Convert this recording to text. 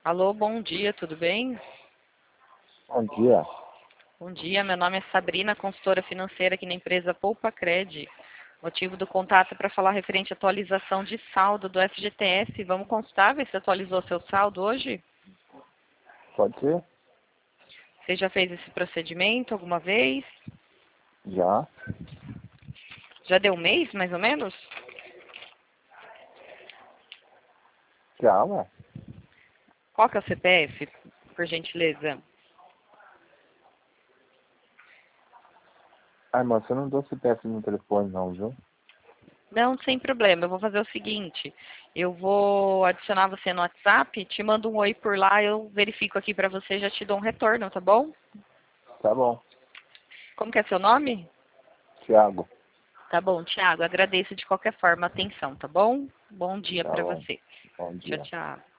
Alô, bom dia, tudo bem? Bom dia. Bom dia, meu nome é Sabrina, consultora financeira aqui na empresa Poupa Cred. Motivo do contato é para falar referente à atualização de saldo do FGTS. Vamos constar, ver se atualizou seu saldo hoje? Pode ser? Você já fez esse procedimento alguma vez? Já. Já deu um mês, mais ou menos? Já, ué. Qual que é o CPF, por gentileza? Ai, moça, eu não dou CPF no telefone não, viu? Não, sem problema. Eu vou fazer o seguinte. Eu vou adicionar você no WhatsApp, te mando um oi por lá, eu verifico aqui para você, já te dou um retorno, tá bom? Tá bom. Como que é seu nome? Thiago. Tá bom, Thiago. Agradeço de qualquer forma a atenção, tá bom? Bom dia Tá para bom. você. Bom Tchau, dia. tchau.